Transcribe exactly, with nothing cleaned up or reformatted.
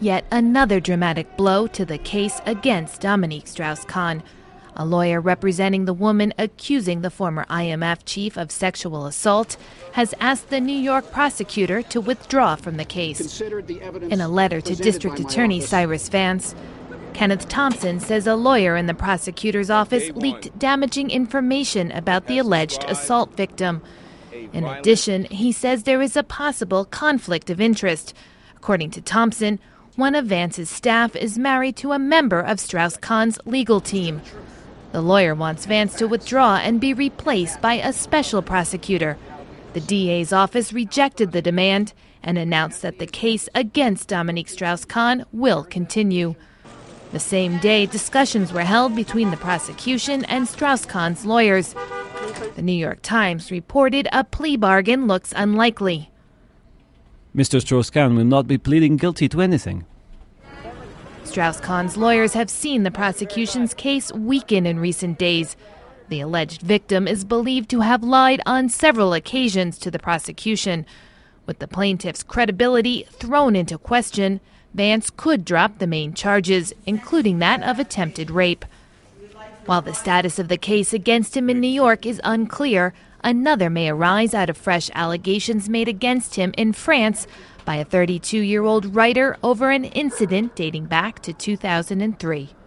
Yet another dramatic blow to the case against Dominique Strauss-Kahn. A lawyer representing the woman accusing the former I M F chief of sexual assault has asked the New York prosecutor to withdraw from the case. In a letter to District Attorney Cyrus Vance, Kenneth Thompson says a lawyer in the prosecutor's office leaked damaging information about the alleged assault victim. In addition, he says there is a possible conflict of interest. According to Thompson, one of Vance's staff is married to a member of Strauss-Kahn's legal team. The lawyer wants Vance to withdraw and be replaced by a special prosecutor. The D A's office rejected the demand and announced that the case against Dominique Strauss-Kahn will continue. The same day, discussions were held between the prosecution and Strauss-Kahn's lawyers. The New York Times reported a plea bargain looks unlikely. Mister Strauss-Kahn will not be pleading guilty to anything. Strauss-Kahn's lawyers have seen the prosecution's case weaken in recent days. The alleged victim is believed to have lied on several occasions to the prosecution. With the plaintiff's credibility thrown into question, Vance could drop the main charges, including that of attempted rape. While the status of the case against him in New York is unclear, another may arise out of fresh allegations made against him in France by a thirty-two-year-old writer over an incident dating back to two thousand three.